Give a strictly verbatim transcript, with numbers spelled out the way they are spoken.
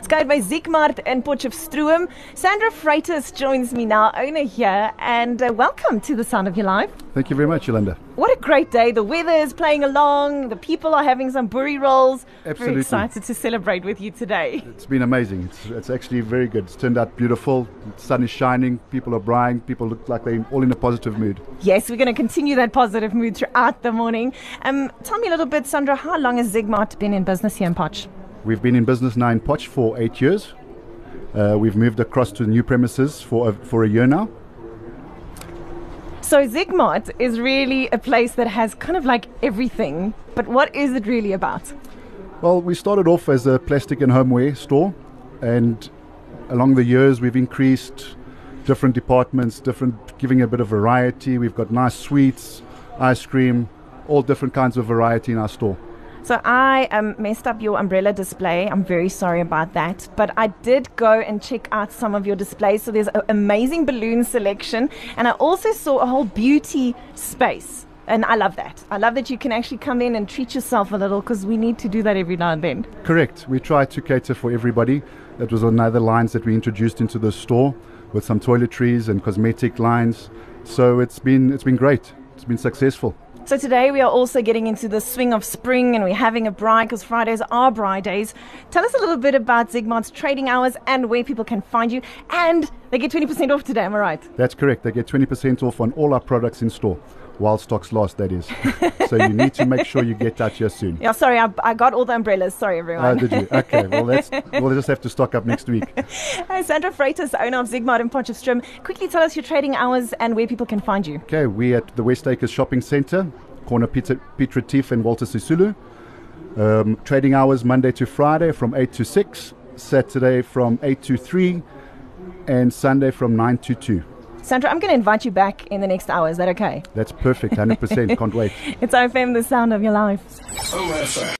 kuier by Ziekmart in Potchefstroom. Sandra Freitas joins me now, owner here, and uh, welcome to The Sound of Your Life. Thank you very much, Yolanda. What a great day. The weather is playing along. The people are having some boerie rolls. Absolutely. Very excited to celebrate with you today. It's been amazing. It's, it's actually very good. It's turned out beautiful. The sun is shining. People are buying. People look like they're all in a positive mood. Yes, we're going to continue that positive mood throughout the morning. Um, tell me a little bit, Sandra, how long has Ziekmart been in business here in Potch? We've been in business now in Potch for eight years. Uh, we've moved across to new premises for a, for a year now. So Ziekmart is really a place that has kind of like everything, but what is it really about? Well, we started off as a plastic and homeware store, and along the years we've increased different departments, different, giving a bit of variety. We've got nice sweets, ice cream, all different kinds of variety in our store. So I um, messed up your umbrella display. I'm very sorry about that. But I did go and check out some of your displays. So there's an amazing balloon selection. And I also saw a whole beauty space. And I love that. I love that you can actually come in and treat yourself a little, because we need to do that every now and then. Correct. We try to cater for everybody. That was another lines that we introduced into the store with some toiletries and cosmetic lines. So it's been it's been great. It's been successful. So today we are also getting into the swing of spring, and we're having a braai because Fridays are braai days. Tell us a little bit about Ziekmart's trading hours and where people can find you. And they get twenty percent off today, am I right? That's correct. They get twenty percent off on all our products in store, while stocks last, that is. So you need to make sure you get that here soon. Yeah, sorry, I, I got all the umbrellas. Sorry, everyone. Oh, did you? Okay, well, that's, we'll just have to stock up next week. Hi, Sandra Freitas, owner of Ziekmart in Potchefstroom. Quickly tell us your trading hours and where people can find you. Okay, we're at the West Acres Shopping Centre, corner Peter, Piet Retief and Walter Sisulu. Um, trading hours Monday to Friday from eight to six, Saturday from eight to three, and Sunday from nine to two. Sandra, I'm going to invite you back in the next hour. Is that okay? That's perfect, one hundred percent. Can't wait. It's O F M, The Sound of Your Life. O F M.